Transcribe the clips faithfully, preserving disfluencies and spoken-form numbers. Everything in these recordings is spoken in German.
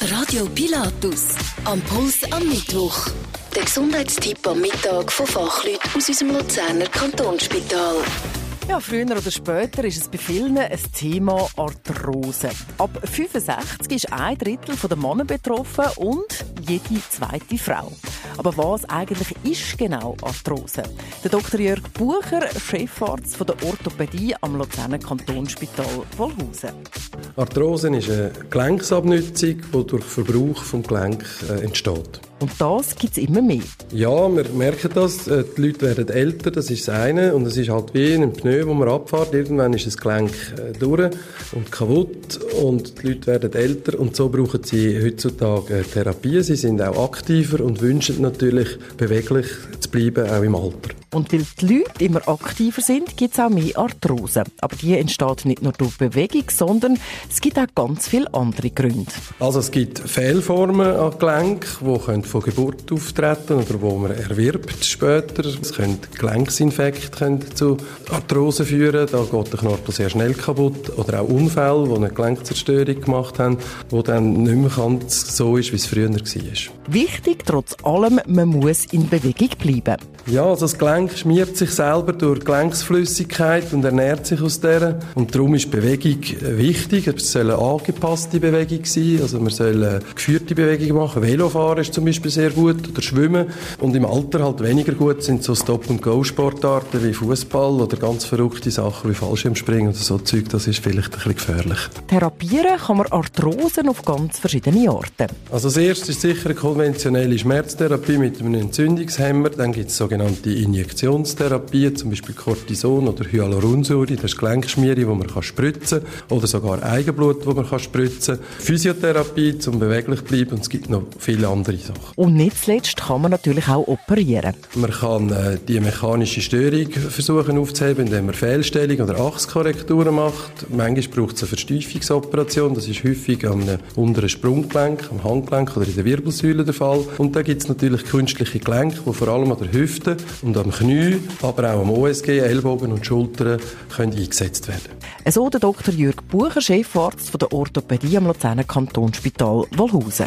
Radio Pilatus. Am Puls am Mittwoch. Der Gesundheitstipp am Mittag von Fachleuten aus unserem Luzerner Kantonsspital. Ja, früher oder später ist es bei vielen ein Thema Arthrose. Ab fünfundsechzig ist ein Drittel der Männer betroffen und jede zweite Frau. Aber was eigentlich ist genau Arthrose? Der Doktor Jörg Bucher, Chefarzt von der Orthopädie am Luzerner Kantonsspital Wolhusen. Arthrose ist eine Gelenksabnutzung, die durch Verbrauch des Gelenks äh, entsteht. Und das gibt es immer mehr. Ja, wir merken das. Die Leute werden älter, das ist das eine. Und es ist halt wie in einem Pneu, wo man abfährt. Irgendwann ist das Gelenk durch und kaputt. Und die Leute werden älter. Und so brauchen sie heutzutage Therapie. Sie sind auch aktiver und wünschen natürlich, beweglich zu bleiben, auch im Alter. Und weil die Leute immer aktiver sind, gibt es auch mehr Arthrose. Aber die entsteht nicht nur durch Bewegung, sondern es gibt auch ganz viele andere Gründe. Also es gibt Fehlformen an Gelenken, die von Geburt auftreten oder wo man erwirbt später. Es können Gelenksinfekte können zu Arthrose führen. Da geht der Knorpel sehr schnell kaputt. Oder auch Unfälle, die eine Gelenkzerstörung gemacht haben, wo dann nicht mehr ganz so ist, wie es früher war. Wichtig trotz allem, man muss in Bewegung bleiben. Ja, also das Gelenk schmiert sich selber durch Gelenksflüssigkeit und ernährt sich aus der. Und darum ist Bewegung wichtig. Es soll eine angepasste Bewegung sein. Also man soll eine geführte Bewegung machen. Velofahren ist zum Beispiel sehr gut oder Schwimmen. Und im Alter halt weniger gut sind so Stop-and-Go-Sportarten wie Fußball oder ganz verrückte Sachen wie Fallschirmspringen oder so Zeug. Das ist vielleicht ein bisschen gefährlich. Therapieren kann man Arthrosen auf ganz verschiedene Arten. Also das erste ist sicher eine konventionelle Schmerztherapie mit einem Entzündungshemmer. Dann gibt es sogenannte Injektionstherapie, zum Beispiel Cortison oder Hyaluronsäure. Das ist Gelenkschmiere, die man spritzen kann. Oder sogar Eigenblut, das man spritzen kann. Physiotherapie, zum beweglich bleiben. Und es gibt noch viele andere Sachen. Und nicht zuletzt kann man natürlich auch operieren. Man kann äh, die mechanische Störung versuchen aufzuheben, indem man Fehlstellung oder Achskorrekturen macht. Manchmal braucht es eine Verstiefungsoperation. Das ist häufig am unteren Sprunggelenk, am Handgelenk oder in der Wirbelsäule der Fall. Und da gibt es natürlich künstliche Gelenke, die vor allem an der Hüfte und am Knie, aber auch am O S G, Ellbogen und Schultern können eingesetzt werden. So der Doktor Jörg Bucher, Chefarzt von der Orthopädie am Luzerner Kantonsspital Wolhusen.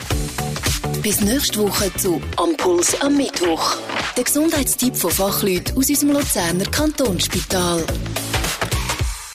Bis nächste Woche zu «Am Puls am Mittwoch». Der Gesundheitstipp von Fachleuten aus unserem Luzerner Kantonsspital.